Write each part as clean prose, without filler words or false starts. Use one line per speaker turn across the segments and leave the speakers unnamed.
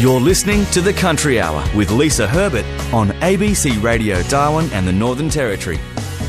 You're listening to The Country Hour with Lisa Herbert on ABC Radio Darwin and the Northern Territory.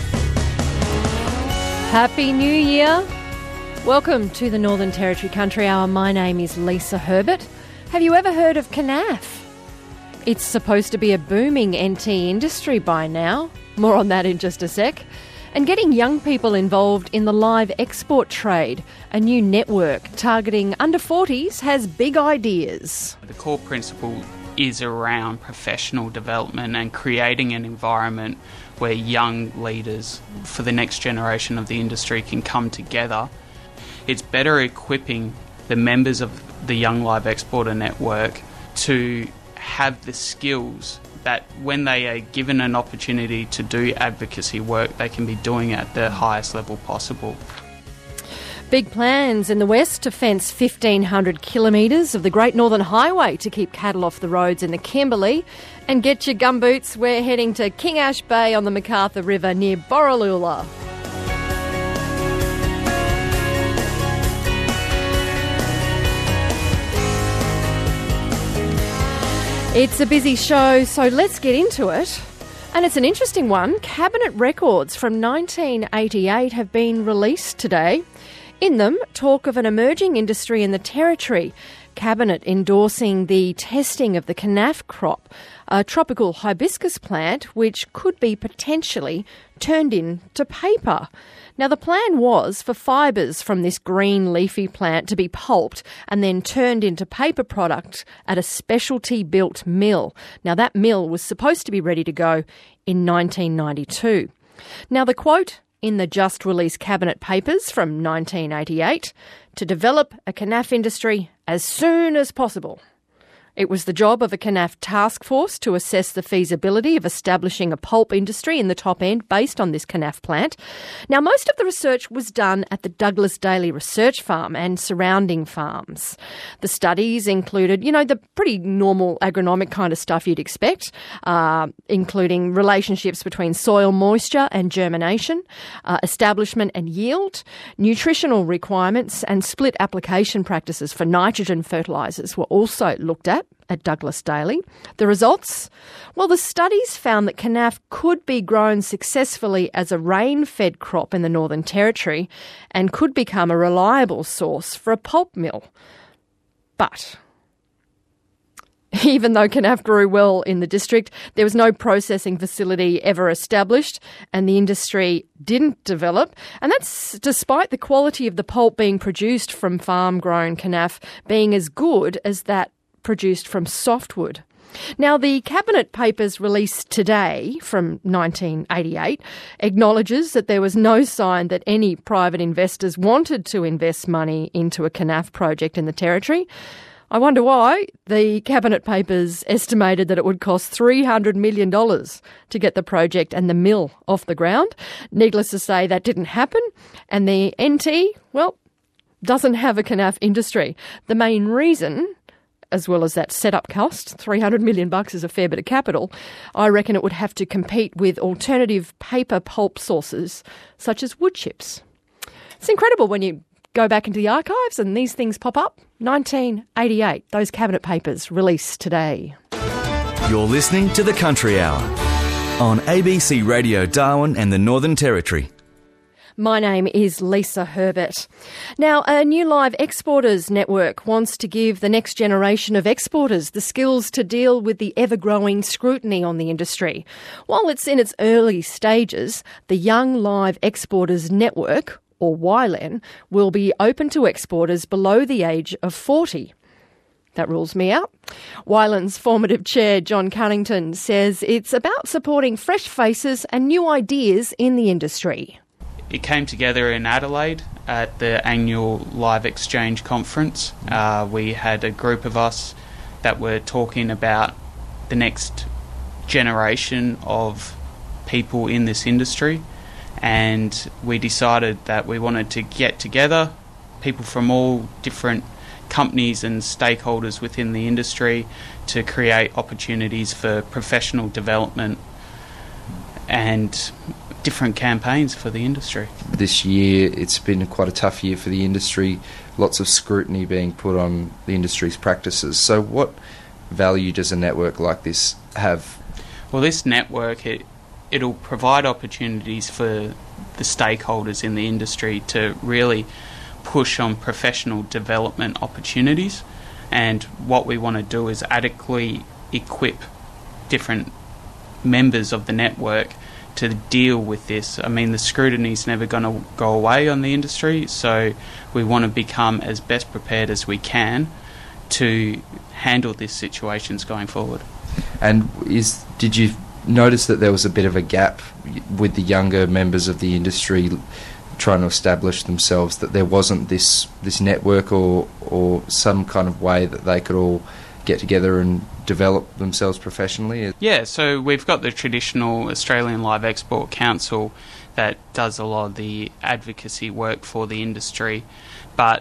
Happy New Year. Welcome to the Northern Territory Country Hour. My name is Lisa Herbert. Have you ever heard of KNAF? It's supposed to be a booming NT industry by now. More on that in just a sec. And getting young people involved in the live export trade, a new network targeting under 40s, has big ideas.
The core principle is around professional development and creating an environment where young leaders for the next generation of the industry can come together. It's better equipping the members of the Young Live Exporter Network to have the skills that when they are given an opportunity to do advocacy work, they can be doing it at the highest level possible.
Big plans in the west to fence 1,500 kilometres of the Great Northern Highway to keep cattle off the roads in the Kimberley. And get your gumboots, we're heading to King Ash Bay on the MacArthur River near Borroloola. It's a busy show, so let's get into it. And it's an interesting one. Cabinet records from 1988 have been released today. In them, talk of an emerging industry in the Territory. Cabinet endorsing the testing of the KNAF crop, a tropical hibiscus plant which could be potentially turned into paper. Now, the plan was for fibres from this green leafy plant to be pulped and then turned into paper product at a specialty-built mill. Now, that mill was supposed to be ready to go in 1992. Now, the quote in the just-released Cabinet papers from 1988, to develop a KNAF industry as soon as possible. It was the job of a KNAF task force to assess the feasibility of establishing a pulp industry in the top end based on this KNAF plant. Now, most of the research was done at the Douglas Daly Research Farm and surrounding farms. The studies included, the pretty normal agronomic kind of stuff you'd expect, including relationships between soil moisture and germination, establishment and yield, nutritional requirements and split application practices for nitrogen fertilisers were also looked at Douglas Daly. The results? Well, the studies found that KNAF could be grown successfully as a rain-fed crop in the Northern Territory and could become a reliable source for a pulp mill. But even though KNAF grew well in the district, there was no processing facility ever established and the industry didn't develop. And that's despite the quality of the pulp being produced from farm-grown KNAF being as good as that produced from softwood. Now, the Cabinet papers released today from 1988 acknowledges that there was no sign that any private investors wanted to invest money into a KNAF project in the Territory. I wonder why. The Cabinet papers estimated that it would cost $300 million to get the project and the mill off the ground. Needless to say, that didn't happen. And the NT, doesn't have a KNAF industry. The main reason, as well as that setup cost, $300 million is a fair bit of capital, I reckon it would have to compete with alternative paper pulp sources such as wood chips. It's incredible when you go back into the archives and these things pop up. 1988, those Cabinet papers released today.
You're listening to The Country Hour on ABC Radio Darwin and the Northern Territory.
My name is Lisa Herbert. Now, a new Live Exporters network wants to give the next generation of exporters the skills to deal with the ever-growing scrutiny on the industry. While it's in its early stages, the Young Live Exporters Network, or YLEN, will be open to exporters below the age of 40. That rules me out. YLEN's formative chair, John Cunnington, says it's about supporting fresh faces and new ideas in the industry.
It came together in Adelaide at the annual Live Exchange Conference. We had a group of us that were talking about the next generation of people in this industry, and we decided that we wanted to get together people from all different companies and stakeholders within the industry to create opportunities for professional development and different campaigns for the industry.
This year it's been quite a tough year for the industry, lots of scrutiny being put on the industry's practices. So what value does a network like this have?
Well, this network, it'll provide opportunities for the stakeholders in the industry to really push on professional development opportunities. And what we want to do is adequately equip different members of the network to deal with this. I mean, the scrutiny's never going to go away on the industry, so we want to become as best prepared as we can to handle these situations going forward.
And did you notice that there was a bit of a gap with the younger members of the industry trying to establish themselves, that there wasn't this network or some kind of way that they could all get together and develop themselves professionally?
Yeah, so we've got the traditional Australian Live Export Council that does a lot of the advocacy work for the industry, but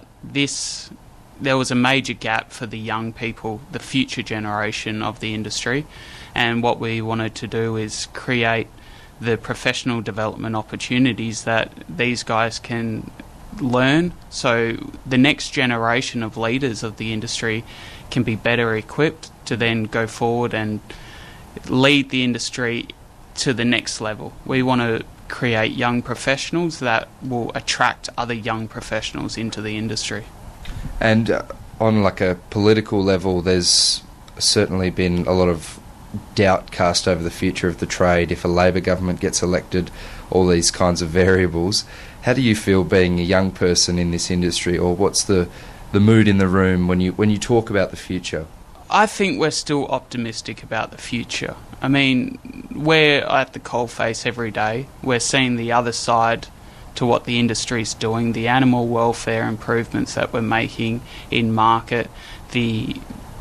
there was a major gap for the young people, the future generation of the industry, and what we wanted to do is create the professional development opportunities that these guys can learn, so the next generation of leaders of the industry can be better equipped to then go forward and lead the industry to the next level. We want to create young professionals that will attract other young professionals into the industry.
And on like a political level, there's certainly been a lot of doubt cast over the future of the trade if a Labor government gets elected, all these kinds of variables. How do you feel being a young person in this industry, or what's the mood in the room when you talk about the future?
I think we're still optimistic about the future. I mean, we're at the coalface every day. We're seeing the other side to what the industry's doing, the animal welfare improvements that we're making in market, the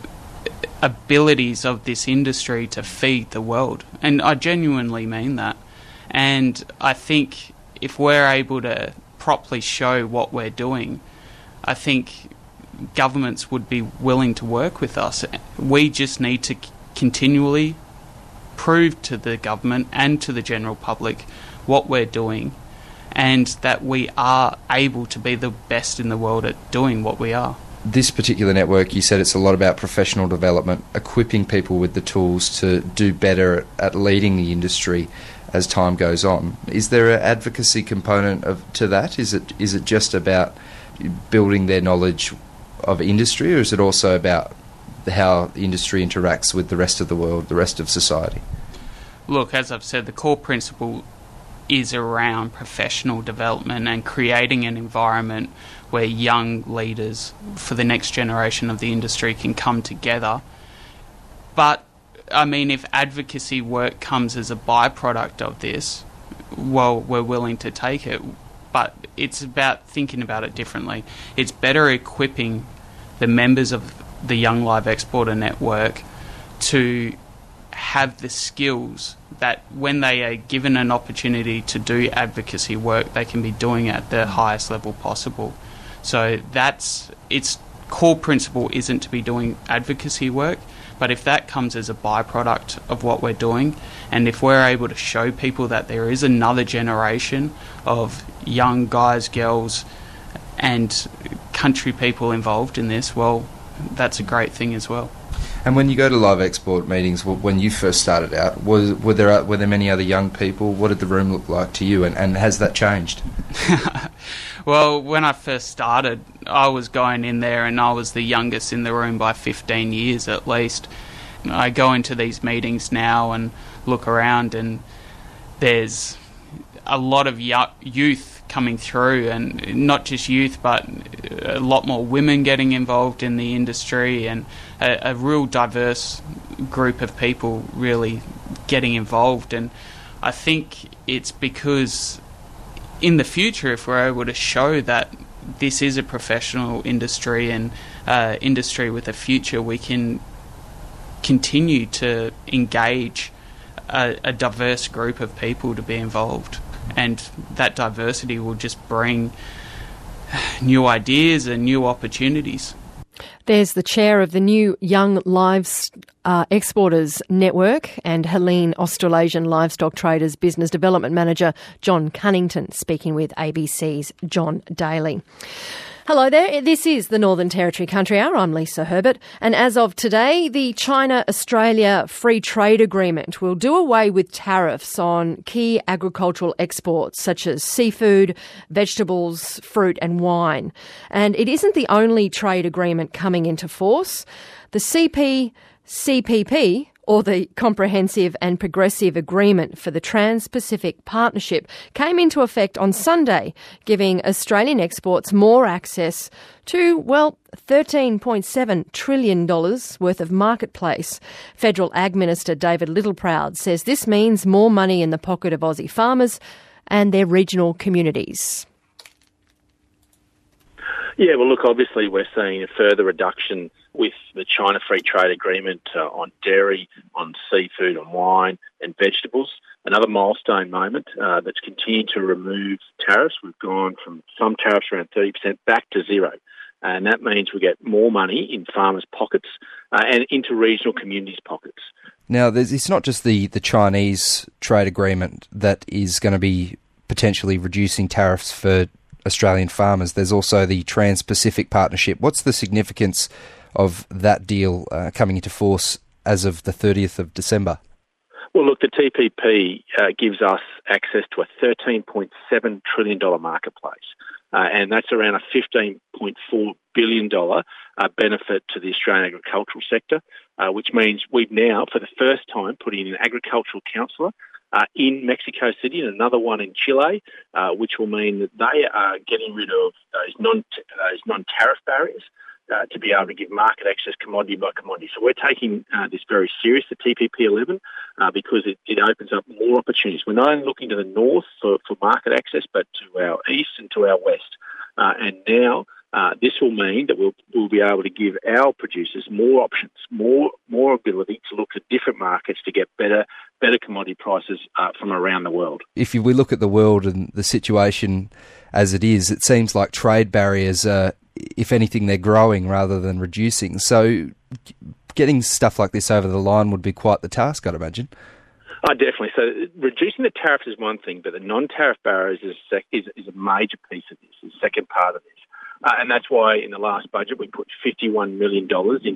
abilities of this industry to feed the world. And I genuinely mean that. And I think if we're able to properly show what we're doing, I think governments would be willing to work with us. We just need to continually prove to the government and to the general public what we're doing, and that we are able to be the best in the world at doing what we are.
This particular network, you said it's a lot about professional development, equipping people with the tools to do better at leading the industry as time goes on. Is there an advocacy component to that? Is it just about building their knowledge of industry, or is it also about how the industry interacts with the rest of the world, the rest of society?
Look, as I've said, the core principle is around professional development and creating an environment where young leaders for the next generation of the industry can come together. But, I mean, if advocacy work comes as a byproduct of this, well, we're willing to take it. But it's about thinking about it differently. It's better equipping the members of the Young Live Exporter Network to have the skills that when they are given an opportunity to do advocacy work, they can be doing it at the highest level possible. So its core principle isn't to be doing advocacy work, but if that comes as a byproduct of what we're doing, and if we're able to show people that there is another generation of young guys, girls, and country people involved in this, well, that's a great thing as well.
And when you go to live export meetings, when you first started out, were there many other young people? What did the room look like to you, and has that changed?
Well, when I first started, I was going in there and I was the youngest in the room by 15 years at least. I go into these meetings now and look around, and there's a lot of youth coming through, and not just youth, but a lot more women getting involved in the industry, and a real diverse group of people really getting involved. And I think it's because in the future, if we're able to show that this is a professional industry and industry with a future, we can continue to engage a diverse group of people to be involved. And that diversity will just bring new ideas and new opportunities.
There's the chair of the new Young Lives Exporters Network and Helene Australasian Livestock Traders Business Development Manager John Cunnington speaking with ABC's John Daly. Hello there, this is the Northern Territory Country Hour. I'm Lisa Herbert, and as of today, the China-Australia Free Trade Agreement will do away with tariffs on key agricultural exports such as seafood, vegetables, fruit and wine. And it isn't the only trade agreement coming into force. The CPTPP, or the Comprehensive and Progressive Agreement for the Trans-Pacific Partnership, came into effect on Sunday, giving Australian exports more access to, well, $13.7 trillion worth of marketplace. Federal Ag Minister David Littleproud says this means more money in the pocket of Aussie farmers and their regional communities.
Yeah, well, look, obviously we're seeing a further reduction with the China Free Trade Agreement on dairy, on seafood, on wine and vegetables. Another milestone moment that's continued to remove tariffs. We've gone from some tariffs around 30% back to zero. And that means we get more money in farmers' pockets and into regional communities' pockets.
Now, it's not just the Chinese trade agreement that is going to be potentially reducing tariffs for Australian farmers. There's also the Trans-Pacific Partnership. What's the significance of that deal coming into force as of the 30th of December?
Well, look, the TPP gives us access to a $13.7 trillion marketplace, and that's around a $15.4 billion benefit to the Australian agricultural sector, which means we've now, for the first time, put in an agricultural councillor in Mexico City and another one in Chile, which will mean that they are getting rid of those non-tariff barriers to be able to give market access commodity by commodity. So we're taking this very serious, the TPP-11, because it opens up more opportunities. We're not only looking to the north for market access, but to our east and to our west. And now this will mean that we'll be able to give our producers more options, more ability to look at different markets to get better commodity prices from around the world.
If we look at the world and the situation as it is, it seems like trade barriers are, if anything, they're growing rather than reducing. So getting stuff like this over the line would be quite the task, I'd imagine.
Oh, definitely. So reducing the tariffs is one thing, but the non-tariff barriers is a major piece of this, the second part of this. And that's why in the last budget we put $51 million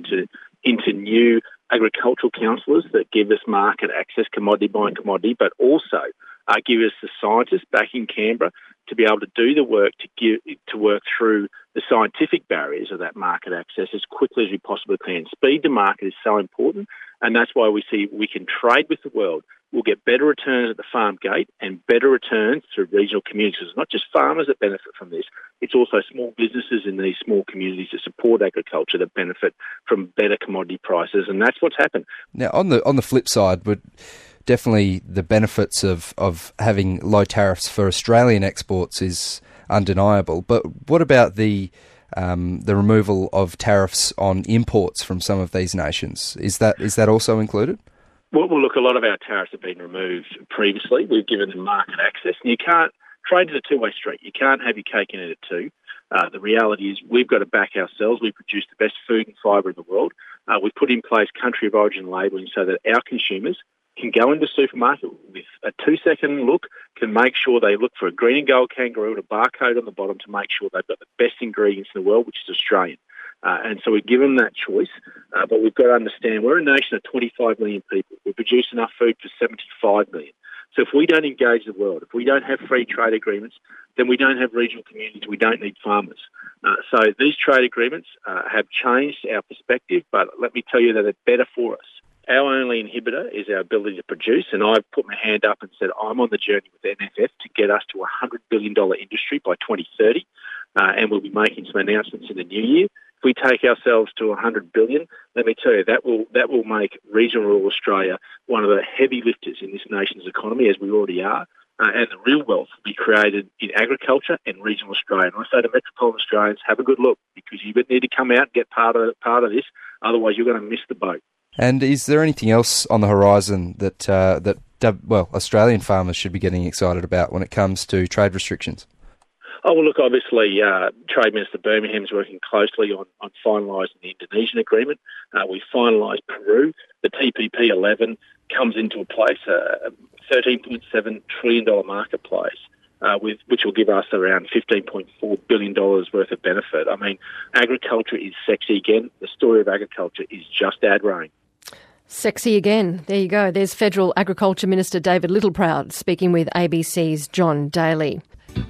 into new agricultural councillors that give us market access commodity by commodity, but also give us the scientists back in Canberra to be able to do the work to work through the scientific barriers of that market access as quickly as we possibly can. Speed to market is so important, and that's why we see we can trade with the world. We'll get better returns at the farm gate and better returns through regional communities. It's not just farmers that benefit from this, it's also small businesses in these small communities that support agriculture that benefit from better commodity prices, and that's what's happened.
Now, on the flip side, would definitely the benefits of having low tariffs for Australian exports is undeniable. But what about the removal of tariffs on imports from some of these nations? Is that also included?
Well, look, a lot of our tariffs have been removed previously. We've given them market access, and you can't trade is a two-way street. You can't have your cake and eat it too. The reality is we've got to back ourselves. We produce the best food and fibre in the world. We've put in place country of origin labelling so that our consumers can go into the supermarket with a 2-second look, can make sure they look for a green and gold kangaroo and a barcode on the bottom to make sure they've got the best ingredients in the world, which is Australian. And so we give them that choice, but we've got to understand we're a nation of 25 million people. We produce enough food for 75 million. So if we don't engage the world, if we don't have free trade agreements, then we don't have regional communities, we don't need farmers. So these trade agreements have changed our perspective, but let me tell you that they're better for us. Our only inhibitor is our ability to produce, and I've put my hand up and said I'm on the journey with MFF to get us to a $100 billion industry by 2030, and we'll be making some announcements in the new year. If we take ourselves to $100 billion, let me tell you, that will make regional rural Australia one of the heavy lifters in this nation's economy, as we already are, and the real wealth will be created in agriculture and regional Australia. And I say to metropolitan Australians, have a good look, because you need to come out and get part of this, otherwise you're going to miss the boat.
And is there anything else on the horizon that Australian farmers should be getting excited about when it comes to trade restrictions?
Oh, well, look, obviously, Trade Minister Birmingham's working closely on finalising the Indonesian agreement. We finalised Peru. The TPP-11 comes into place, a $13.7 trillion marketplace, which will give us around $15.4 billion worth of benefit. I mean, agriculture is sexy again. The story of agriculture is just ad-rain.
Sexy again. There you go. There's Federal Agriculture Minister David Littleproud speaking with ABC's John Daly.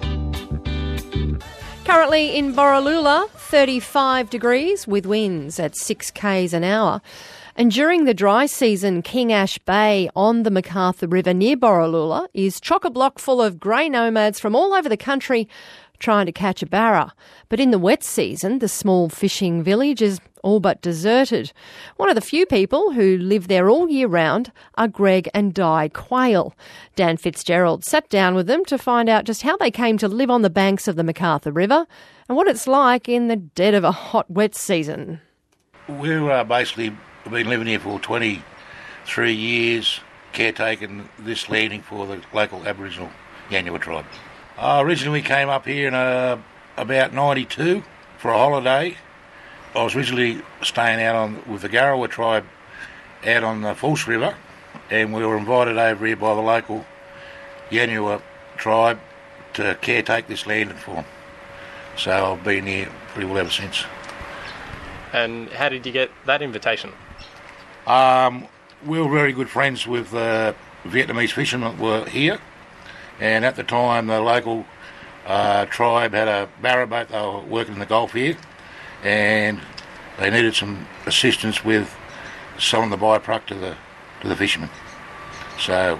Currently in Borroloola, 35 degrees with winds at 6 k's an hour. And during the dry season, King Ash Bay on the Macarthur River near Borroloola is chock-a-block full of grey nomads from all over the country trying to catch a barra. But in the wet season, the small fishing village is all but deserted. One of the few people who live there all year round are Greg and Di Quayle. Dan Fitzgerald sat down with them to find out just how they came to live on the banks of the Macarthur River and what it's like in the dead of a hot, wet season.
We've basically been living here for 23 years, caretaking this landing for the local Aboriginal Yanyuwa tribe. Originally we came up here in about 92 for a holiday. I was originally staying out with the Garawa tribe out on the False River, and we were invited over here by the local Yanyuwa tribe to caretake this landing for them. So I've been here pretty well ever since.
And how did you get that invitation?
We were very good friends with the Vietnamese fishermen that were here, and at the time the local tribe had a barra boat. They were working in the Gulf here, and they needed some assistance with selling the byproduct to the fishermen. So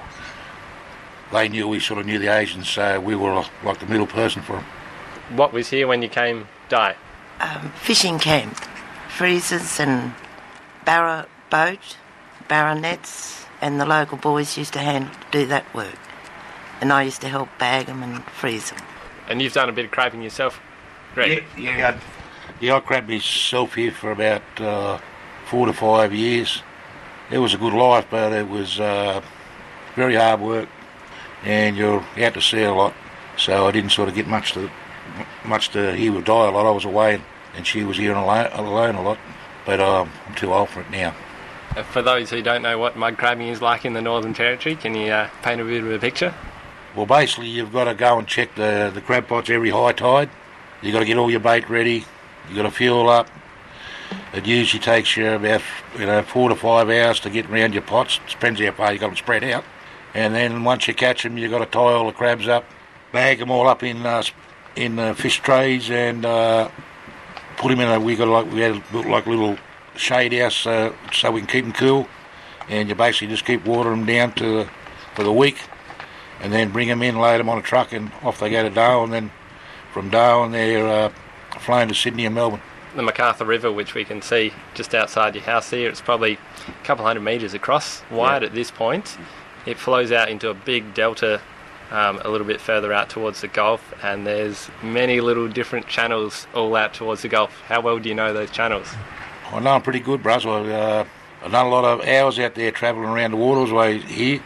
they knew we sort of knew the Asians, so we were like the middle person for them.
What was here when you came, Di?
Fishing camp, freezers and barra boat, barra nets, and the local boys used to do that work. And I used to help bag them and freeze them.
And you've done a bit of crabbing yourself, Greg?
Yeah, I crabbed myself here for about 4 to 5 years. It was a good life, but it was very hard work, and you're out to sea a lot. So I didn't sort of get much to hear with Di a lot. I was away, and she was here alone a lot. But I'm too old for it now.
For those who don't know what mud crabbing is like in the Northern Territory, can you paint a bit of a picture?
Well, basically, you've got to go and check the crab pots every high tide. You've got to get all your bait ready. You've got to fuel up. It usually takes you about 4 to 5 hours to get around your pots. It depends how far you've got them spread out. And then once you catch them, you've got to tie all the crabs up, bag them all up in fish trays, and put them in we had like a little shade house so we can keep them cool. And you basically just keep watering them down for the week, and then bring them in, load them on a truck, and off they go to Darwin. And then from Darwin they're flown to Sydney and Melbourne.
The Macarthur River, which we can see just outside your house here, it's probably a couple hundred metres across, wide at this point. It flows out into a big delta a little bit further out towards the Gulf, and there's many little different channels all out towards the Gulf. How well do you know those channels?
I know them pretty good, Bros. I've done a lot of hours out there travelling around the waterway here.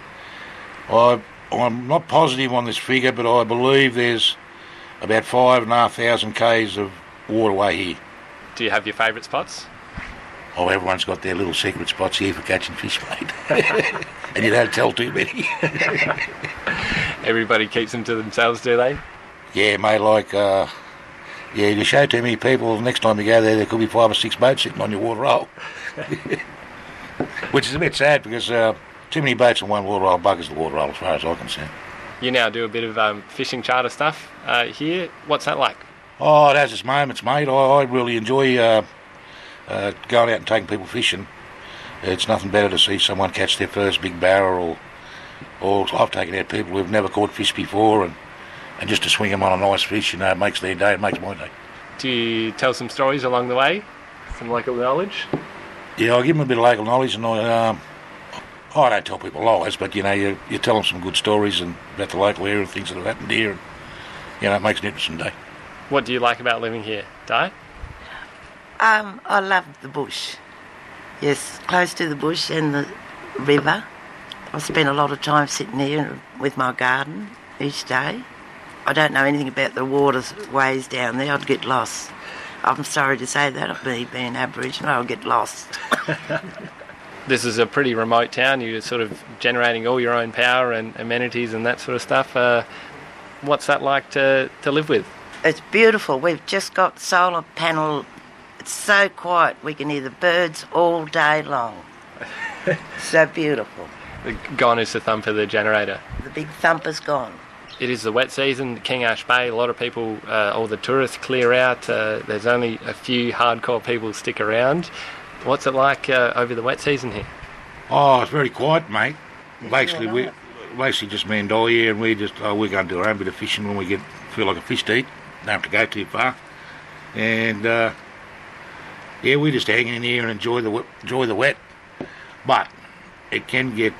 I'm not positive on this figure, but I believe there's about 5,500 k's of waterway here.
Do you have your favourite spots?
Oh, everyone's got their little secret spots here for catching fish, mate. And you don't tell too many.
Everybody keeps them to themselves, do they?
Yeah, mate, you show too many people, next time you go there could be 5 or 6 boats sitting on your water roll. Which is a bit sad, because too many boats in one water roll buggers the water roll as far as I'm concerned.
You now do a bit of fishing charter stuff here. What's that like?
Oh, it has its moments, mate. I really enjoy going out and taking people fishing. It's nothing better to see someone catch their first big barra, or I've taken out people who've never caught fish before, and just to swing them on a nice fish, it makes their day, it makes my day.
Do you tell some stories along the way? Some local knowledge?
Yeah, I give them a bit of local knowledge, and I don't tell people lies, but you tell them some good stories and about the local area and things that have happened here, and it makes an interesting day.
What do you like about living here, Di?
I love the bush. Yes, close to the bush and the river. I spend a lot of time sitting here with my garden each day. I don't know anything about the waterways down there. I'd get lost. I'm sorry to say that, me being Aboriginal, I'll get lost.
This is a pretty remote town. You're sort of generating all your own power and amenities and that sort of stuff. What's that like to live with?
It's beautiful. We've just got solar panel. It's so quiet. We can hear the birds all day long. So beautiful.
Gone is the thumper, the generator.
The big thumper's gone.
It is the wet season, King Ash Bay. A lot of people, all the tourists clear out. There's only a few hardcore people stick around. What's it like over the wet season here?
Oh, it's very quiet, mate. Basically, we just me and Dolly here, and we're going to do our own bit of fishing when we feel like a fish to eat. Don't have to go too far. And we're just hanging in here and enjoy the wet. But it can get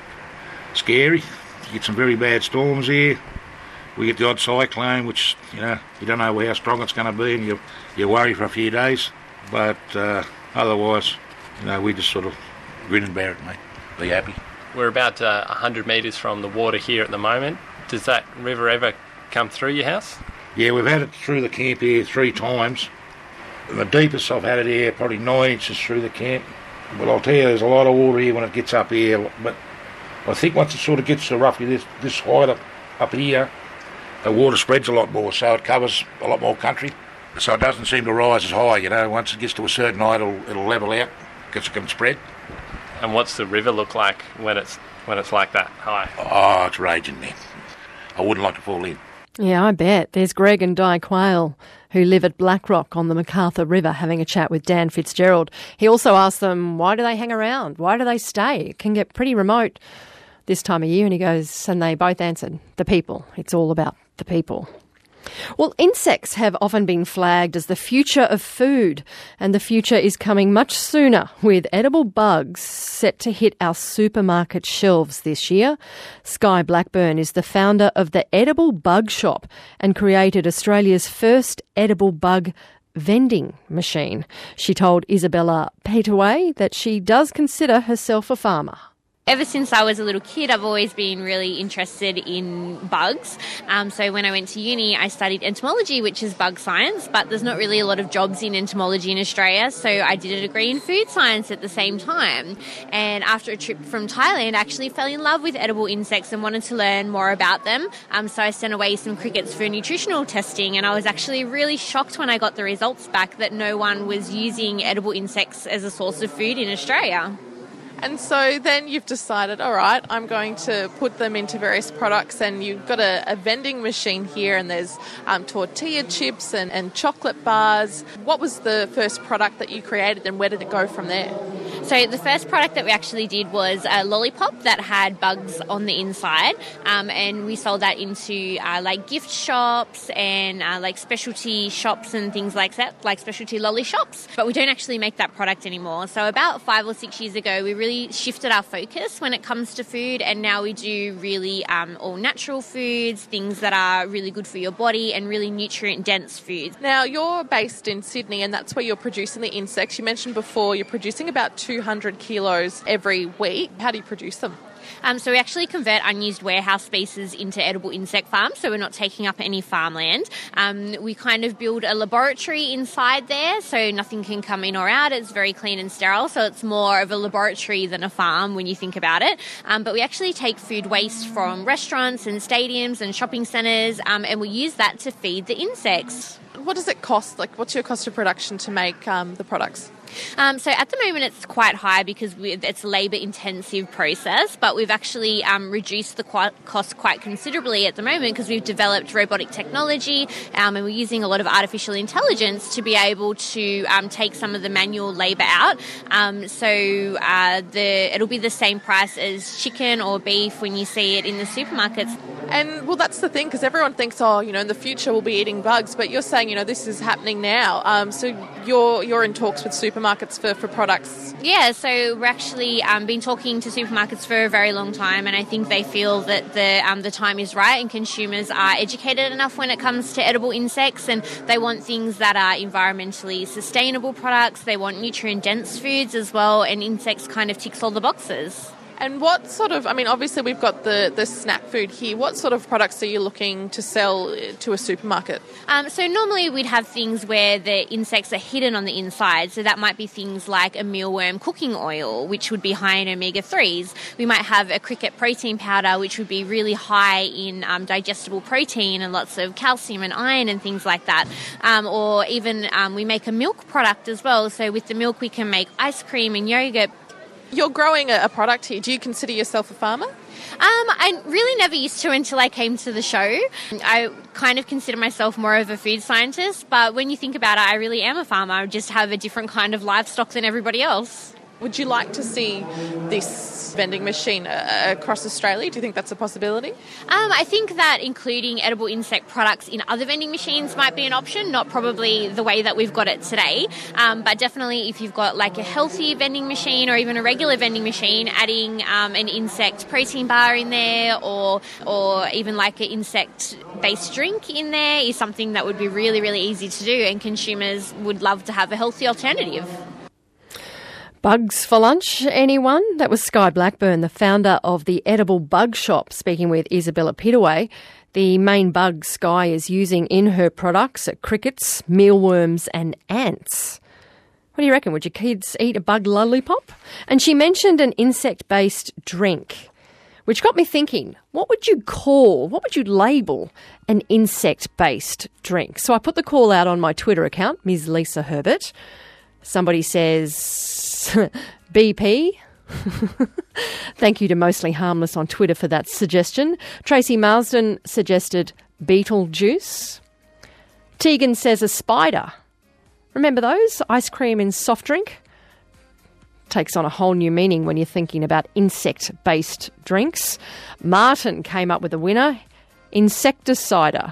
scary. You get some very bad storms here. We get the odd cyclone, which, you don't know how strong it's going to be, and you worry for a few days. But otherwise, we just sort of grin and bear it, mate. Be happy.
We're about 100 metres from the water here at the moment. Does that river ever come through your house?
Yeah, we've had it through the camp here 3 times. The deepest I've had it here, probably 9 inches through the camp. But I'll tell you, there's a lot of water here when it gets up here. But I think once it sort of gets to roughly this height up here, the water spreads a lot more, so it covers a lot more country. So it doesn't seem to rise as high, Once it gets to a certain height, it'll level out, because it can spread.
And what's the river look like when it's like that high?
Oh, it's raging there. I wouldn't like to fall in.
Yeah, I bet. There's Greg and Di Quayle, who live at Blackrock on the Macarthur River, having a chat with Dan Fitzgerald. He also asked them, why do they hang around? Why do they stay? It can get pretty remote this time of year. And he goes, and they both answered, the people. It's all about the people. Well, insects have often been flagged as the future of food, and the future is coming much sooner, with edible bugs set to hit our supermarket shelves this year. Sky Blackburn is the founder of the Edible Bug Shop and created Australia's first edible bug vending machine. She told Isabella Petaway that she does consider herself a farmer.
Ever since I was a little kid, I've always been really interested in bugs. So when I went to uni, I studied entomology, which is bug science, but there's not really a lot of jobs in entomology in Australia. So I did a degree in food science at the same time. And after a trip from Thailand, I actually fell in love with edible insects and wanted to learn more about them. So I sent away some crickets for nutritional testing, and I was actually really shocked when I got the results back that no one was using edible insects as a source of food in Australia.
And so then you've decided, all right, I'm going to put them into various products, and you've got a vending machine here, and there's tortilla chips and chocolate bars. What was the first product that you created, and where did it go from there?
So the first product that we actually did was a lollipop that had bugs on the inside, and we sold that into like gift shops and like specialty shops and things like that, like specialty lolly shops. But we don't actually make that product anymore. So about 5 or 6 years ago, we really shifted our focus when it comes to food, and now we do really all natural foods, things that are really good for your body, and really nutrient-dense foods.
Now, you're based in Sydney, and that's where you're producing the insects. You mentioned before you're producing about 200 kilos every week. How do you produce them?
So we actually convert unused warehouse spaces into edible insect farms, so we're not taking up any farmland. We kind of build a laboratory inside there, so nothing can come in or out. It's very clean and sterile, so it's more of a laboratory than a farm when you think about it. But we actually take food waste from restaurants and stadiums and shopping centres, and we use that to feed the insects.
What does it cost? Like, what's your cost of production to make the products?
So at the moment it's quite high because it's a labour-intensive process, but we've actually reduced the cost quite considerably at the moment because we've developed robotic technology and we're using a lot of artificial intelligence to be able to take some of the manual labour out. It'll be the same price as chicken or beef when you see it in the supermarkets.
And, well, that's the thing, because everyone thinks, in the future we'll be eating bugs, but you're saying, this is happening now. So you're in talks with supermarkets for products?
Yeah, so we're actually been talking to supermarkets for a very long time, and I think they feel that the time is right and consumers are educated enough when it comes to edible insects, and they want things that are environmentally sustainable products. They want nutrient-dense foods as well, and insects kind of ticks all the boxes.
And what sort of, obviously we've got the snack food here. What sort of products are you looking to sell to a supermarket?
So normally we'd have things where the insects are hidden on the inside. So that might be things like a mealworm cooking oil, which would be high in omega-3s. We might have a cricket protein powder, which would be really high in digestible protein and lots of calcium and iron and things like that. Or even we make a milk product as well. So with the milk we can make ice cream and yogurt.
You're growing a product here. Do you consider yourself a farmer?
I really never used to until I came to the show. I kind of consider myself more of a food scientist, but when you think about it, I really am a farmer. I just have a different kind of livestock than everybody else.
Would you like to see this vending machine across Australia? Do you think that's a possibility?
I think that including edible insect products in other vending machines might be an option, not probably the way that we've got it today. But definitely if you've got like a healthy vending machine or even a regular vending machine, adding an insect protein bar in there or even like an insect-based drink in there is something that would be really, really easy to do, and consumers would love to have a healthy alternative.
Bugs for lunch, anyone? That was Sky Blackburn, the founder of the Edible Bug Shop, speaking with Isabella Pittaway. The main bug Sky is using in her products are crickets, mealworms and ants. What do you reckon? Would your kids eat a bug lollipop? And she mentioned an insect-based drink, which got me thinking, what would you label an insect-based drink? So I put the call out on my Twitter account, Ms. Lisa Herbert. Somebody says BP. Thank you to Mostly Harmless on Twitter for that suggestion. Tracy Marsden suggested Beetlejuice. Tegan says a spider. Remember those? Ice cream in soft drink? Takes on a whole new meaning when you're thinking about insect-based drinks. Martin came up with a winner. Insecticider.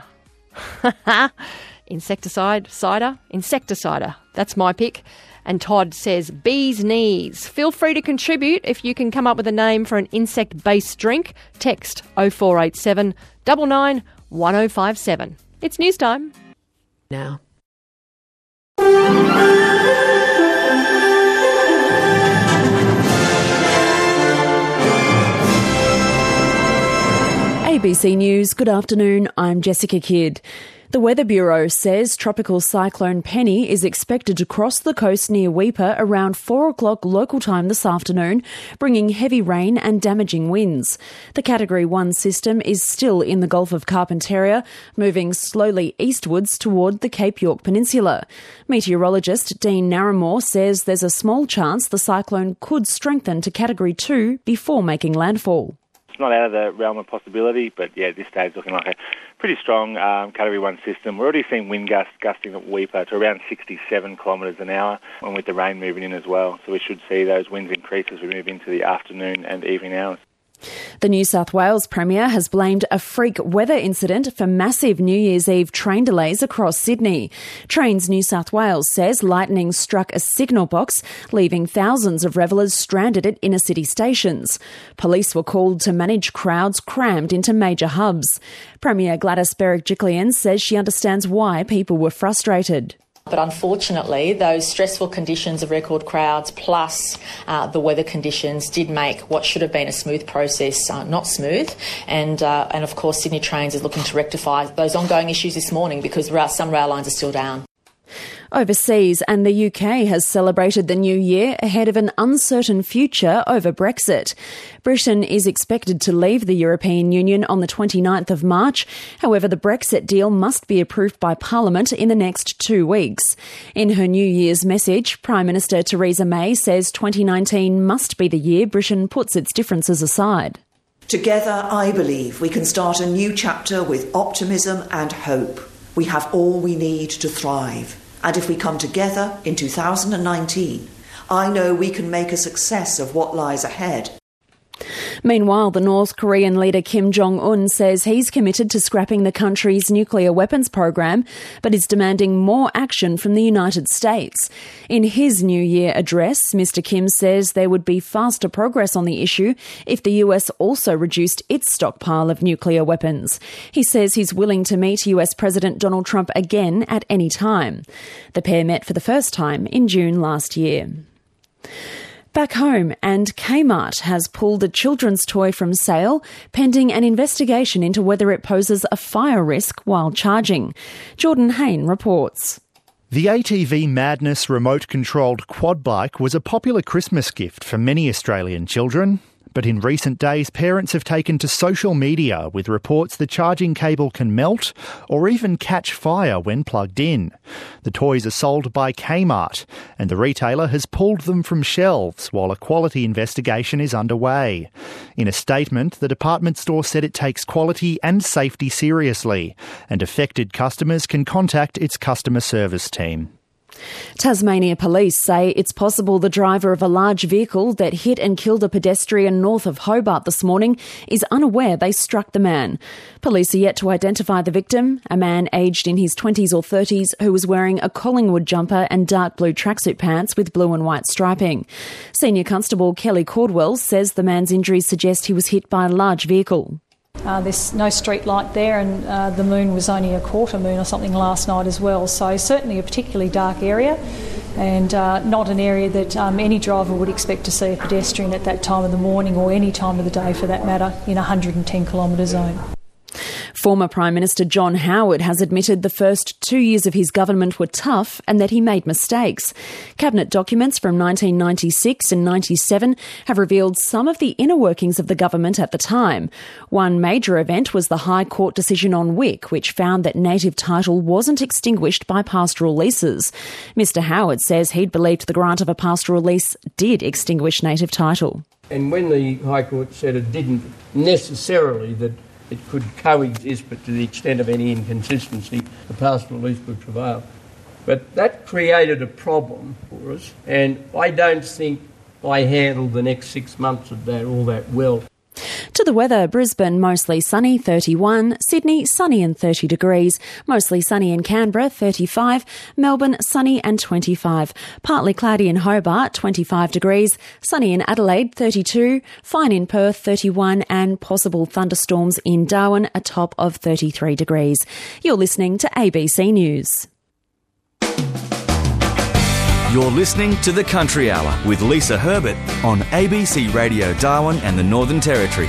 Insecticider. That's my pick. And Todd says bee's knees. Feel free to contribute if you can come up with a name for an insect-based drink. Text 0487 99 1057. It's news time. Now.
ABC News, good afternoon, I'm Jessica Kidd. The Weather Bureau says Tropical Cyclone Penny is expected to cross the coast near Weipa around 4 o'clock local time this afternoon, bringing heavy rain and damaging winds. The Category 1 system is still in the Gulf of Carpentaria, moving slowly eastwards toward the Cape York Peninsula. Meteorologist Dean Narramore says there's a small chance the cyclone could strengthen to Category 2 before making landfall.
It's not out of the realm of possibility, but yeah, this stage looking like a pretty strong Category 1 system. We're already seeing wind gusting at Weipa to around 67 kilometres an hour, and with the rain moving in as well. So we should see those winds increase as we move into the afternoon and evening hours.
The New South Wales Premier has blamed a freak weather incident for massive New Year's Eve train delays across Sydney. Trains New South Wales says lightning struck a signal box, leaving thousands of revellers stranded at inner city stations. Police were called to manage crowds crammed into major hubs. Premier Gladys Berejiklian says she understands why people were frustrated.
But unfortunately, those stressful conditions of record crowds plus the weather conditions did make what should have been a smooth process not smooth. And of course, Sydney Trains is looking to rectify those ongoing issues this morning because some rail lines are still down.
Overseas, and the UK has celebrated the new year ahead of an uncertain future over Brexit. Britain is expected to leave the European Union on the 29th of March. However, the Brexit deal must be approved by Parliament in the next 2 weeks. In her New Year's message, Prime Minister Theresa May says 2019 must be the year Britain puts its differences aside.
Together, I believe we can start a new chapter with optimism and hope. We have all we need to thrive. And if we come together in 2019, I know we can make a success of what lies ahead.
Meanwhile, the North Korean leader Kim Jong-un says he's committed to scrapping the country's nuclear weapons program, but is demanding more action from the United States. In his New Year address, Mr. Kim says there would be faster progress on the issue if the US also reduced its stockpile of nuclear weapons. He says he's willing to meet US President Donald Trump again at any time. The pair met for the first time in June last year. Back home, and Kmart has pulled a children's toy from sale, pending an investigation into whether it poses a fire risk while charging. Jordan Hain reports.
The ATV Madness remote-controlled quad bike was a popular Christmas gift for many Australian children. But in recent days, parents have taken to social media with reports the charging cable can melt or even catch fire when plugged in. The toys are sold by Kmart, and the retailer has pulled them from shelves while a quality investigation is underway. In a statement, the department store said it takes quality and safety seriously, and affected customers can contact its customer service team.
Tasmania Police say it's possible the driver of a large vehicle that hit and killed a pedestrian north of Hobart this morning is unaware they struck the man. Police are yet to identify the victim, a man aged in his 20s or 30s who was wearing a Collingwood jumper and dark blue tracksuit pants with blue and white striping. Senior Constable Kelly Cordwell says the man's injuries suggest he was hit by a large vehicle.
There's no street light there, and the moon was only a quarter moon or something last night as well, so certainly a particularly dark area, and not an area that any driver would expect to see a pedestrian at that time of the morning or any time of the day for that matter in a 110 kilometre zone.
Former Prime Minister John Howard has admitted the first 2 years of his government were tough and that he made mistakes. Cabinet documents from 1996 and 97 have revealed some of the inner workings of the government at the time. One major event was the High Court decision on WIC, which found that native title wasn't extinguished by pastoral leases. Mr Howard says he'd believed the grant of a pastoral lease did extinguish native title.
And when the High Court said it didn't necessarily, that it could coexist, but to the extent of any inconsistency, the pastoral lease would prevail. But that created a problem for us, and I don't think I handled the next 6 months of that all that well.
To the weather, Brisbane mostly sunny, 31, Sydney sunny and 30 degrees, mostly sunny in Canberra, 35, Melbourne sunny and 25, partly cloudy in Hobart, 25 degrees, sunny in Adelaide, 32, fine in Perth, 31, and possible thunderstorms in Darwin, a top of 33 degrees. You're listening to ABC News.
You're listening to The Country Hour with Lisa Herbert on ABC Radio Darwin and the Northern Territory.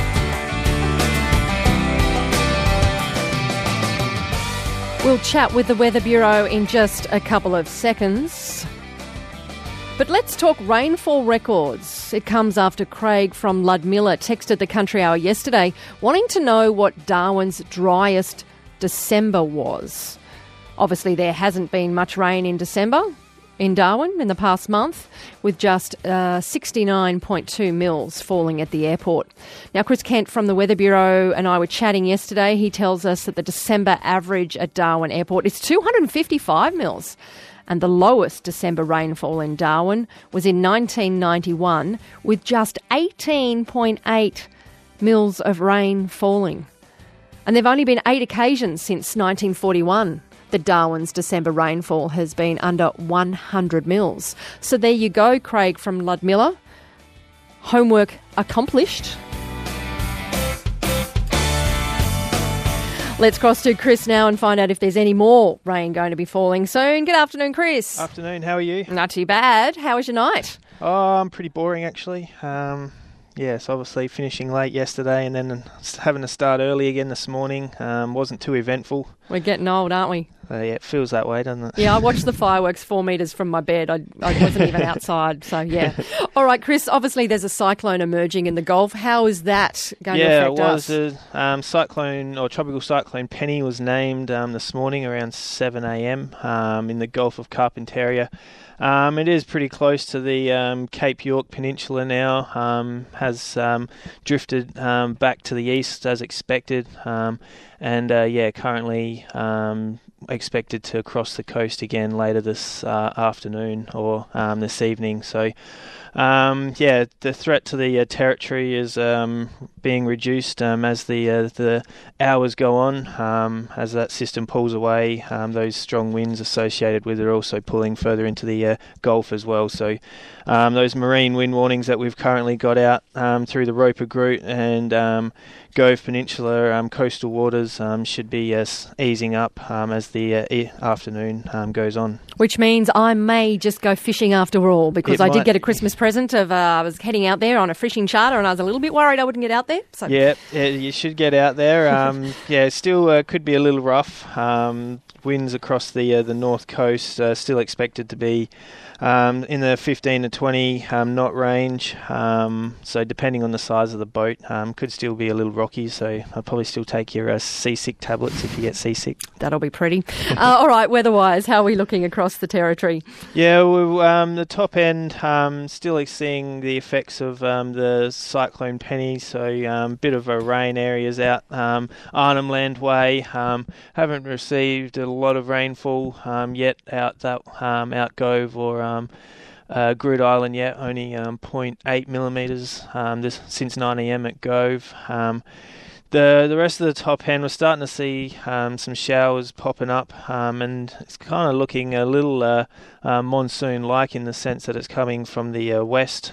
We'll chat with the Weather Bureau in just a couple of seconds. But let's talk rainfall records. It comes after Craig from Ludmilla texted The Country Hour yesterday wanting to know what Darwin's driest December was. Obviously, there hasn't been much rain in December in Darwin in the past month, with just 69.2 mils falling at the airport. Now, Chris Kent from the Weather Bureau and I were chatting yesterday. He tells us that the December average at Darwin Airport is 255 mils, and the lowest December rainfall in Darwin was in 1991, with just 18.8 mils of rain falling. And there have only been 8 occasions since 1941 that Darwin's December rainfall has been under 100 mils. So there you go, Craig from Ludmilla. Homework accomplished. Let's cross to Chris now and find out if there's any more rain going to be falling soon. Good afternoon, Chris.
Afternoon, how are you?
Not too bad. How was your night?
Oh, I'm pretty boring actually. Yes, obviously finishing late yesterday and then having to start early again this morning. Wasn't too eventful.
We're getting old, aren't we?
Yeah, it feels that way, doesn't it?
Yeah, I watched the fireworks 4 metres from my bed. I wasn't even outside, so yeah. All right, Chris, obviously there's a cyclone emerging in the Gulf. How is that going to affect us?
Yeah, it was cyclone, or tropical cyclone Penny was named this morning around 7 a.m. In the Gulf of Carpentaria. It is pretty close to the Cape York Peninsula now, has drifted back to the east as expected, currently expected to cross the coast again later this afternoon or this evening. So, the threat to the territory is being reduced as the hours go on. As that system pulls away, those strong winds associated with it are also pulling further into the Gulf as well. So those marine wind warnings that we've currently got out through the Roper Group and Gove Peninsula coastal waters should be easing up as as the afternoon goes on.
Which means I may just go fishing after all, because I did get a Christmas present of I was heading out there on a fishing charter, and I was a little bit worried I wouldn't get out there. So.
Yeah, you should get out there. Still could be a little rough. Winds across the north coast still expected to be in the 15 to 20 knot range. So depending on the size of the boat, could still be a little rocky. So I'd probably still take your seasick tablets if you get seasick.
That'll be pretty. All right, weather-wise, how are we looking across the territory? Yeah,
the top end still seeing the effects of the cyclone Penny. So bit of a rain areas out Arnhem Land Way. Haven't received a lot of rainfall yet out Gove or Groote Eylandt yet, only 0.8 millimetres since 9 a.m. at Gove. The rest of the top end, we're starting to see some showers popping up, and it's kind of looking a little monsoon-like in the sense that it's coming from the west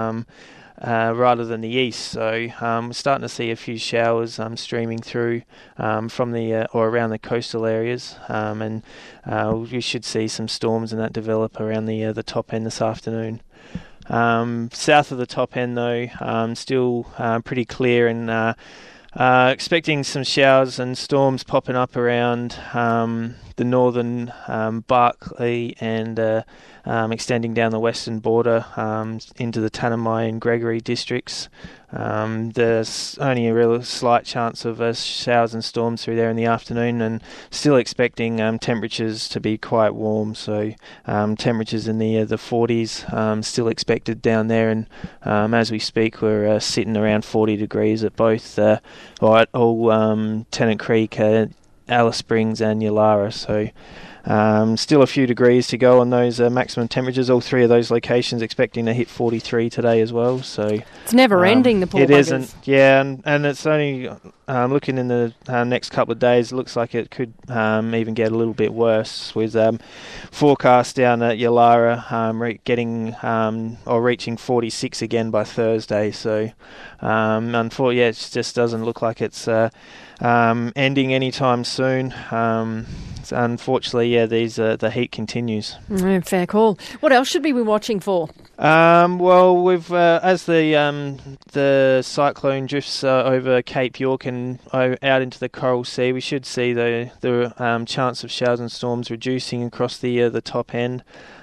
rather than the east. So we're starting to see a few showers streaming through from the or around the coastal areas, and we should see some storms and that develop around the top end this afternoon. South of the top end, though, still pretty clear, and expecting some showers and storms popping up around the northern Barkly and extending down the western border into the Tanami and Gregory districts. There's only a real slight chance of showers and storms through there in the afternoon, and still expecting temperatures to be quite warm. So temperatures in the 40s still expected down there, and as we speak, we're sitting around 40 degrees at both all Tennant Creek, Alice Springs and Yulara. So still a few degrees to go on those maximum temperatures. All three of those locations expecting to hit 43 today as well. So
it's never ending, the poor buggers.
It isn't, yeah, and it's only looking in the next couple of days, it looks like it could even get a little bit worse, with forecast down at Yulara getting or reaching 46 again by Thursday. So unfortunately, it just doesn't look like it's ending anytime soon. Unfortunately, the heat continues.
Fair call. What else should we be watching for?
Well, we've as the cyclone drifts over Cape York and out into the Coral Sea, we should see the chance of showers and storms reducing across the top end.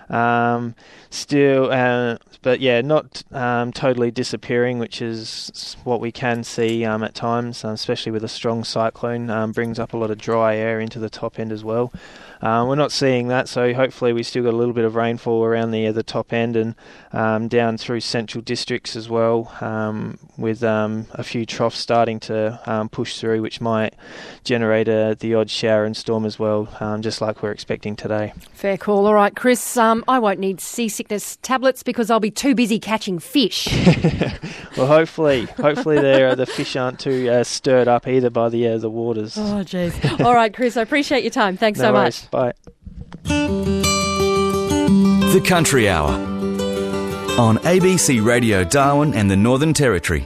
But not totally disappearing, which is what we can see at times, especially with a strong cyclone, brings up a lot of dry air into the top end as well. We're not seeing that, so hopefully we still got a little bit of rainfall around the top end and down through central districts as well, with a few troughs starting to push through, which might generate the odd shower and storm as well, just like we're expecting today.
Fair call. All right, Chris, I won't need seasickness tablets because I'll be too busy catching fish.
Well, hopefully the fish aren't too stirred up either by the waters.
Oh, jeez. All right, Chris, I appreciate your time. Thanks so much.
Bye.
The Country Hour on ABC Radio Darwin and the Northern Territory.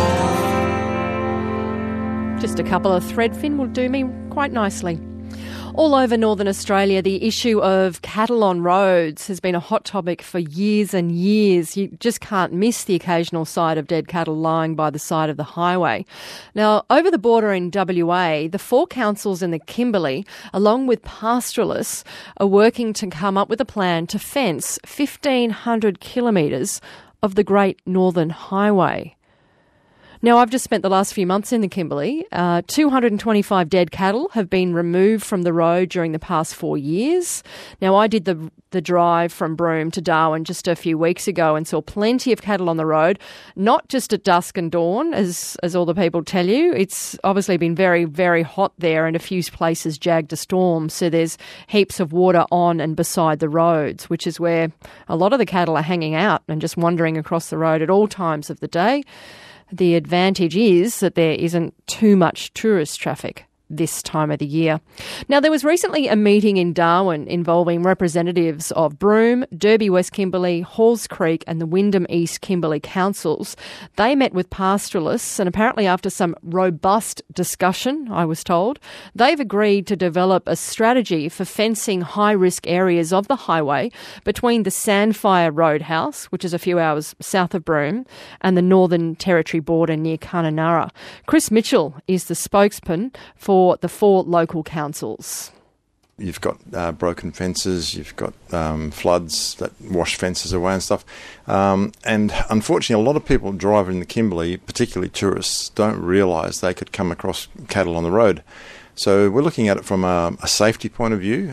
Just a couple of threadfin will do me quite nicely. All over Northern Australia, the issue of cattle on roads has been a hot topic for years and years. You just can't miss the occasional sight of dead cattle lying by the side of the highway. Now, over the border in WA, the 4 councils in the Kimberley, along with pastoralists, are working to come up with a plan to fence 1,500 kilometres of the Great Northern Highway. Now, I've just spent the last few months in the Kimberley. 225 dead cattle have been removed from the road during the past 4 years. Now, I did the drive from Broome to Darwin just a few weeks ago and saw plenty of cattle on the road, not just at dusk and dawn, as all the people tell you. It's obviously been very, very hot there and a few places jagged a storm, so there's heaps of water on and beside the roads, which is where a lot of the cattle are hanging out and just wandering across the road at all times of the day. The advantage is that there isn't too much tourist traffic this time of the year. Now, there was recently a meeting in Darwin involving representatives of Broome, Derby West Kimberley, Halls Creek and the Wyndham East Kimberley councils. They met with pastoralists, and apparently after some robust discussion, I was told, they've agreed to develop a strategy for fencing high-risk areas of the highway between the Sandfire Roadhouse, which is a few hours south of Broome, and the Northern Territory border near Kununurra. Chris Mitchell is the spokesman for the 4 local councils.
You've got broken fences, you've got floods that wash fences away and stuff. And unfortunately, a lot of people driving the Kimberley, particularly tourists, don't realise they could come across cattle on the road. So we're looking at it from a safety point of view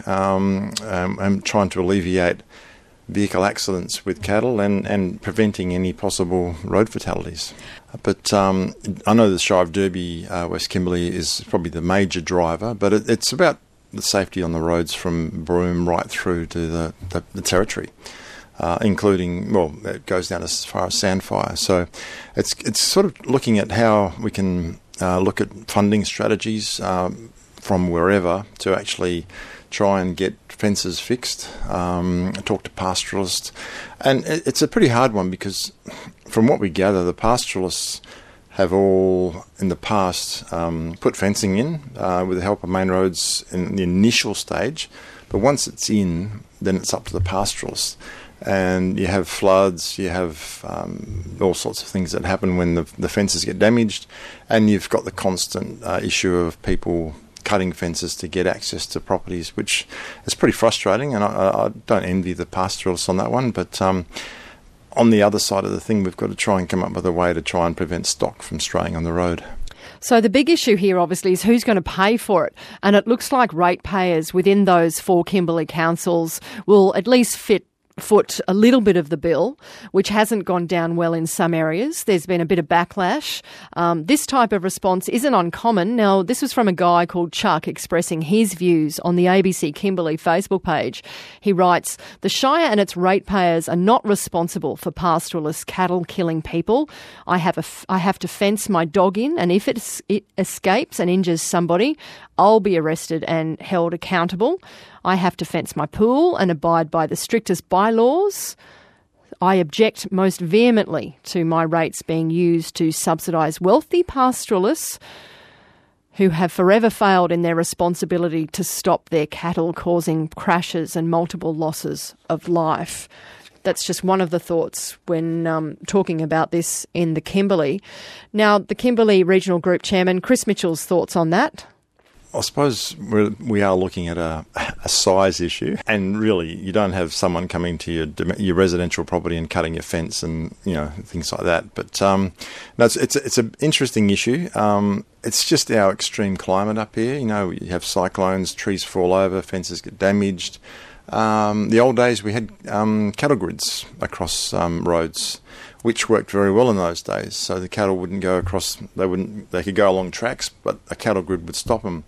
and trying to alleviate vehicle accidents with cattle and preventing any possible road fatalities. But I know the Shire of Derby, West Kimberley is probably the major driver, but it's about the safety on the roads from Broome right through to the Territory, including, well, it goes down as far as Sandfire. So it's sort of looking at how we can look at funding strategies from wherever to actually try and get fences fixed, talk to pastoralists. And it's a pretty hard one because from what we gather, the pastoralists have all, in the past, put fencing in with the help of Main Roads in the initial stage. But once it's in, then it's up to the pastoralists. And you have floods, you have all sorts of things that happen when the fences get damaged. And you've got the constant issue of people cutting fences to get access to properties, which is pretty frustrating. And I don't envy the pastoralists on that one. But on the other side of the thing, we've got to try and come up with a way to try and prevent stock from straying on the road.
So the big issue here, obviously, is who's going to pay for it. And it looks like ratepayers within those 4 Kimberley councils will at least foot a little bit of the bill, which hasn't gone down well in some areas. There's been a bit of backlash. This type of response isn't uncommon. Now, this was from a guy called Chuck expressing his views on the ABC Kimberley Facebook page. He writes, "The Shire and its ratepayers are not responsible for pastoralist cattle killing people. I have to fence my dog in, and if it escapes and injures somebody, I'll be arrested and held accountable. I have to fence my pool and abide by the strictest bylaws. I object most vehemently to my rates being used to subsidise wealthy pastoralists who have forever failed in their responsibility to stop their cattle causing crashes and multiple losses of life." That's just one of the thoughts when talking about this in the Kimberley. Now, the Kimberley Regional Group Chairman, Chris Mitchell's thoughts on that?
I suppose we are looking at a size issue, and really you don't have someone coming to your residential property and cutting your fence and things like that. But no, it's an interesting issue. It's just our extreme climate up here. You have cyclones, trees fall over, fences get damaged. The old days we had cattle grids across roads, which worked very well in those days. So the cattle wouldn't go across. They could go along tracks, but a cattle grid would stop them.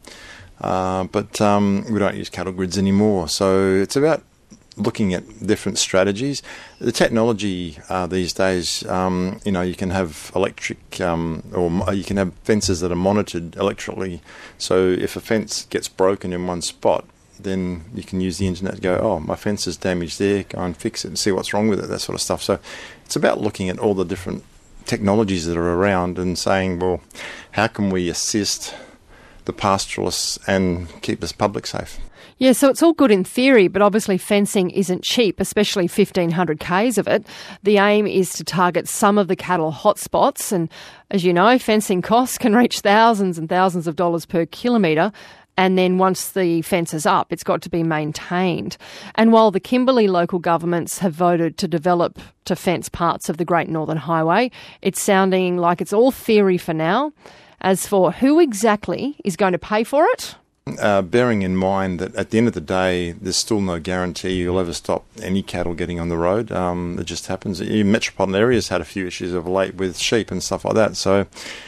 But we don't use cattle grids anymore. So it's about looking at different strategies. The technology these days, you can have electric, or you can have fences that are monitored electrically. So if a fence gets broken in one spot, then you can use the internet to go, oh, my fence is damaged there, go and fix it and see what's wrong with it, that sort of stuff. So it's about looking at all the different technologies that are around and saying, well, how can we assist the pastoralists and keep this public safe?
Yeah, so it's all good in theory, but obviously fencing isn't cheap, especially 1,500 k's of it. The aim is to target some of the cattle hotspots, and as you know, fencing costs can reach thousands and thousands of dollars per kilometre. And then once the fence is up, it's got to be maintained. And while the Kimberley local governments have voted to fence parts of the Great Northern Highway, it's sounding like it's all theory for now. As for who exactly is going to pay for it?
Bearing in mind that at the end of the day, there's still no guarantee you'll ever stop any cattle getting on the road. It just happens. Even metropolitan areas had a few issues of late with sheep and stuff like that. So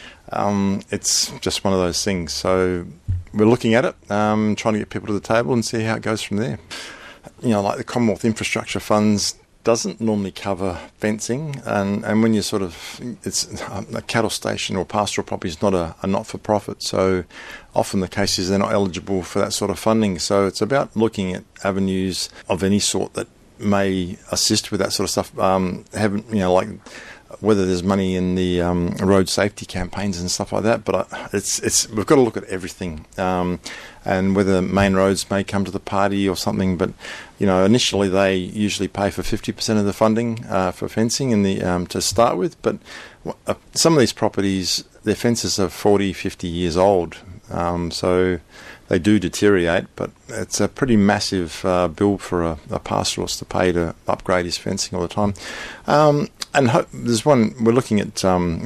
it's just one of those things. So we're looking at it, trying to get people to the table and see how it goes from there. Like the Commonwealth infrastructure funds doesn't normally cover fencing, and when you it's a cattle station or pastoral property is not a not-for-profit, so often the case is they're not eligible for that sort of funding. So it's about looking at avenues of any sort that may assist with that sort of stuff. Like whether there's money in the road safety campaigns and stuff like that. But we've got to look at everything, and whether main roads may come to the party or something. But initially they usually pay for 50% of the funding for fencing to start with. But some of these properties, their fences are 40, 50 years old, so they do deteriorate. But it's a pretty massive bill for a pastoralist to pay to upgrade his fencing all the time. And there's one we're looking at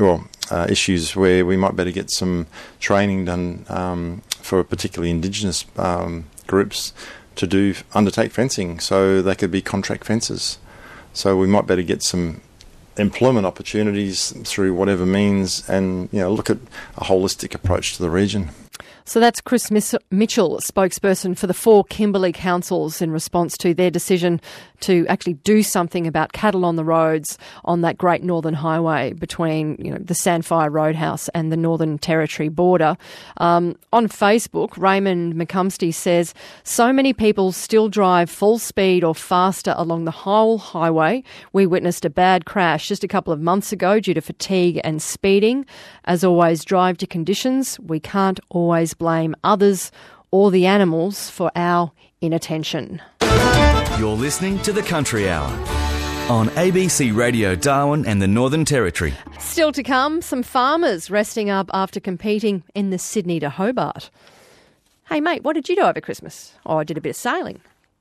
issues where we might better get some training done for particularly Indigenous groups to undertake fencing, so they could be contract fencers. So we might better get some employment opportunities through whatever means, and look at a holistic approach to the region.
So that's Chris Mitchell, spokesperson for the 4 Kimberley councils in response to their decision to actually do something about cattle on the roads on that Great Northern Highway between the Sandfire Roadhouse and the Northern Territory border. On Facebook, Raymond McCumsty says, so many people still drive full speed or faster along the whole highway. We witnessed a bad crash just a couple of months ago due to fatigue and speeding. As always, drive to conditions. We can't always blame others or the animals for our inattention.
You're listening to The Country Hour on ABC Radio Darwin and the Northern Territory.
Still to come, some farmers resting up after competing in the Sydney to Hobart. Hey mate, what did you do over Christmas? Oh, I did a bit of sailing.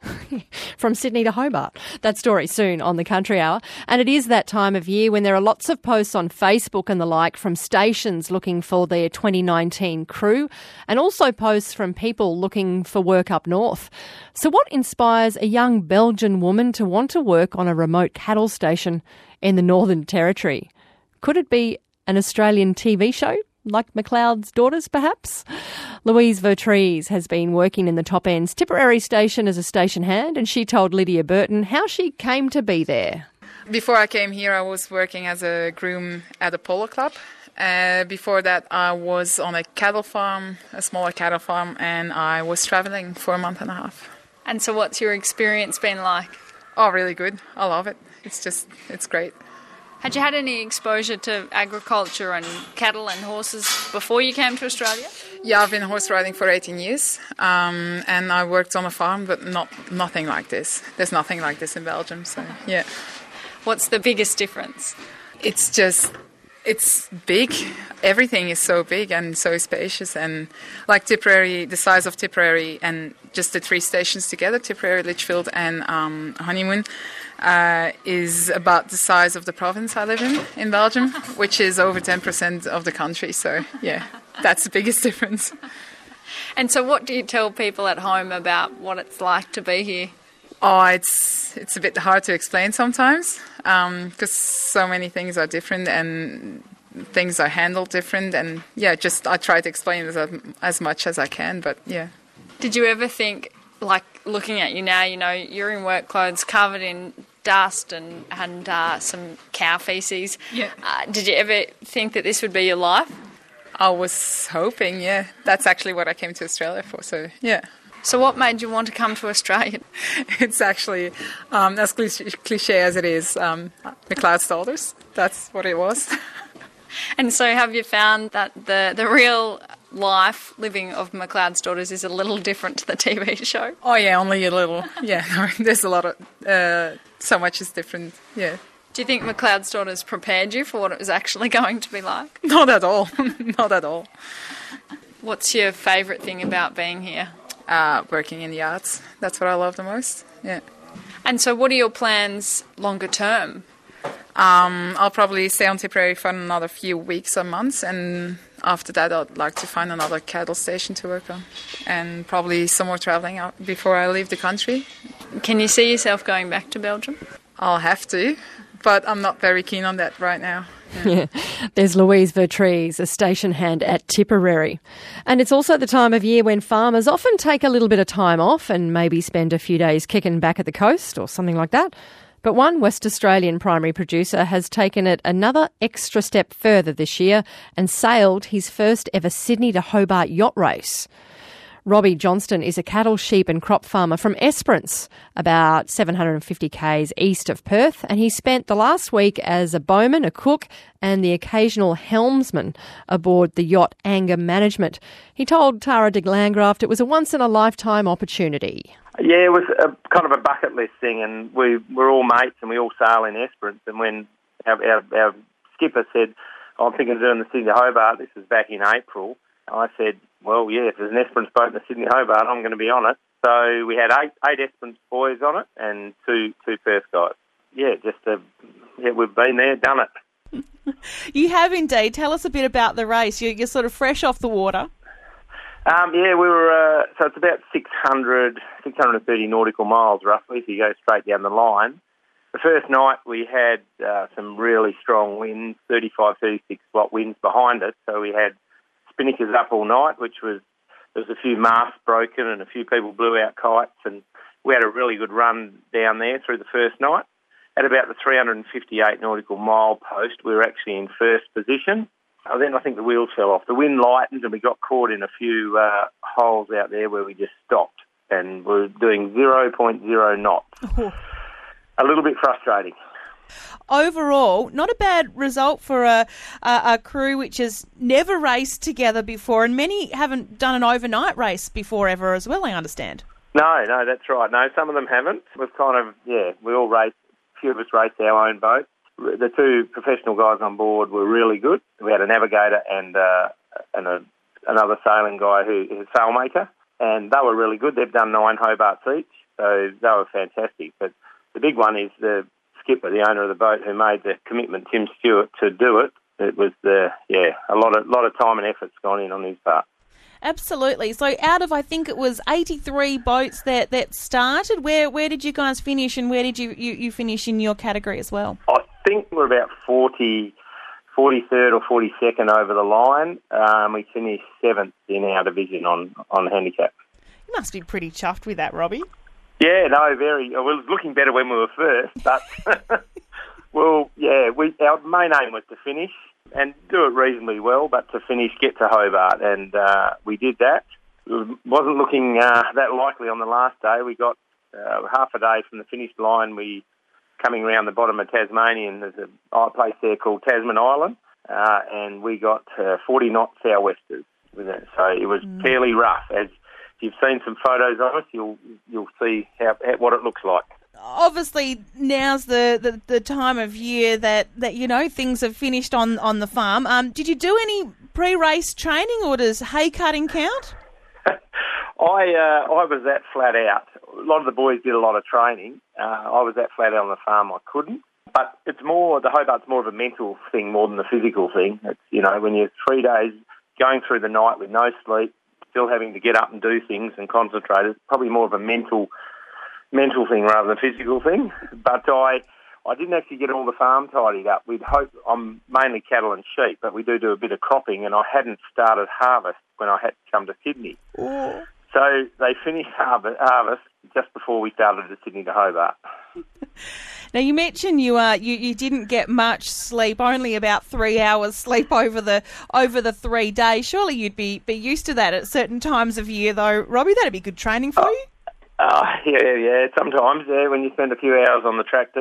From Sydney to Hobart. That story soon on The Country Hour. And it is that time of year when there are lots of posts on Facebook and the like from stations looking for their 2019 crew, and also posts from people looking for work up north. So what inspires a young Belgian woman to want to work on a remote cattle station in the Northern Territory? Could it be an Australian TV show? Like McLeod's Daughters, perhaps? Louise Vertrees has been working in the Top End's Tipperary station as a station hand, and she told Lydia Burton how she came to be there.
Before I came here, I was working as a groom at a polo club. Before that, I was on a cattle farm, a smaller cattle farm, and I was travelling for a month and a half.
And so what's your experience been like?
Oh, really good. I love it. It's great.
Had you had any exposure to agriculture and cattle and horses before you came to Australia?
Yeah, I've been horse riding for 18 years, and I worked on a farm, but nothing like this. There's nothing like this in Belgium, so yeah.
What's the biggest difference?
It's big. Everything is so big and so spacious, and like Tipperary, the size of Tipperary and just the 3 stations together, Tipperary, Litchfield and Honeymoon, is about the size of the province I live in Belgium, which is over 10% of the country. So, yeah, that's the biggest difference.
And so what do you tell people at home about what it's like to be here?
Oh, it's a bit hard to explain sometimes because so many things are different and things are handled different. And, yeah, I try to explain it as much as I can, but, yeah.
Did you ever think, like looking at you now, you're in work clothes covered in dust and some cow feces.
Yeah.
Did you ever think that this would be your life?
I was hoping, yeah. That's actually what I came to Australia for, so yeah.
So what made you want to come to Australia?
It's actually, as cliche as it is, McLeod's Daughters. That's what it was.
And so have you found that the real life living of McLeod's Daughters is a little different to the TV show?
Oh, yeah, only a little. Yeah, there's a lot of... so much is different, yeah.
Do you think McLeod's Daughters prepared you for what it was actually going to be like?
Not at all. Not at all.
What's your favourite thing about being here?
Working in the arts. That's what I love the most, yeah.
And so what are your plans longer term?
I'll probably stay on Tipperary for another few weeks or months, and after that I'd like to find another cattle station to work on, and probably some more travelling out before I leave the country.
Can you see yourself going back to Belgium?
I'll have to, but I'm not very keen on that right now.
Yeah. There's Louise Vertrees, a station hand at Tipperary. And it's also the time of year when farmers often take a little bit of time off and maybe spend a few days kicking back at the coast or something like that. But one West Australian primary producer has taken it another extra step further this year and sailed his first ever Sydney to Hobart yacht race. Robbie Johnston is a cattle, sheep and crop farmer from Esperance, about 750 k's east of Perth, and he spent the last week as a bowman, a cook and the occasional helmsman aboard the yacht Anger Management. He told Tara de Landgraft it was a once-in-a-lifetime opportunity.
Yeah, it was kind of a bucket list thing, and we're all mates and we all sail in Esperance, and when our skipper said, I'm thinking of doing the Sydney to Hobart, this was back in April, I said, well, yeah, if there's an Esperance boat in the Sydney Hobart, I'm going to be on it. So we had eight Esperance boys on it and two Perth guys. Yeah, we've been there, done it.
You have indeed. Tell us a bit about the race. You're sort of fresh off the water.
Yeah, we were, so it's about 630 nautical miles roughly if you go straight down the line. The first night we had some really strong winds, 35, 36 watt winds behind it, so we had spinnakers up all night, there was a few masts broken and a few people blew out kites, and we had a really good run down there through the first night. At about the 358 nautical mile post, we were actually in first position. Then I think the wheels fell off. The wind lightened and we got caught in a few holes out there where we just stopped, and we're doing 0.0 knots. A little bit frustrating.
Overall, not a bad result for a crew which has never raced together before, and many haven't done an overnight race before ever as well, I understand.
No, that's right. No, some of them haven't. We've we all raced, a few of us raced our own boat. The two professional guys on board were really good. We had a navigator and another sailing guy who is a sailmaker, and they were really good. They've done 9 Hobarts each, so they were fantastic. But the big one is the skipper, the owner of the boat, who made the commitment, Tim Stewart, to do it. It was a lot of time and effort's gone in on his part.
Absolutely. So out of, I think it was 83 boats that started, where did you guys finish, and where did you finish in your category as well?
I think we're about 43rd or 42nd over the line. We finished 7th in our division on handicap.
You must be pretty chuffed with that, Robbie.
Yeah, no, very. Well, it was looking better when we were first, but well, yeah, our main aim was to finish and do it reasonably well, but to finish, get to Hobart, and we did that. It wasn't looking that likely on the last day. We got half a day from the finish line. We coming around the bottom of Tasmania, and there's a place there called Tasman Island, and we got 40 knot sou'westers with it. So it was fairly rough. As you've seen some photos of us, you'll see what it looks like.
Obviously, now's the time of year that things have finished on the farm. Did you do any pre-race training, or does hay cutting count?
I was that flat out. A lot of the boys did a lot of training. I was that flat out on the farm I couldn't. But the Hobart's more of a mental thing more than the physical thing. It's, when you're 3 days going through the night with no sleep, still having to get up and do things and concentrate, it's probably more of a mental thing rather than a physical thing. But I didn't actually get all the farm tidied up. I'm mainly cattle and sheep, but we do a bit of cropping, and I hadn't started harvest when I had to come to Sydney. Ooh. So they finished harvest just before we started the Sydney to Hobart.
Now, you mentioned you didn't get much sleep, only about 3 hours sleep over the 3 days. Surely you'd be used to that at certain times of year, though, Robbie. That'd be good training for you.
Yeah. Sometimes, when you spend a few hours on the tractor,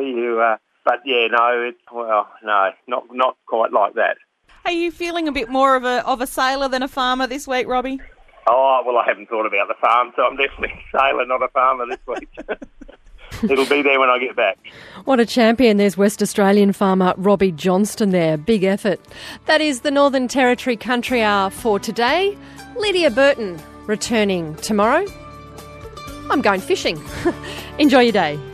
not quite like that.
Are you feeling a bit more of a sailor than a farmer this week, Robbie?
Oh, well, I haven't thought about the farm, so I'm definitely a sailor, not a farmer this week. It'll be there when I get back.
What a champion. There's West Australian farmer Robbie Johnston there. Big effort. That is the Northern Territory Country Hour for today. Lydia Burton returning tomorrow. I'm going fishing. Enjoy your day.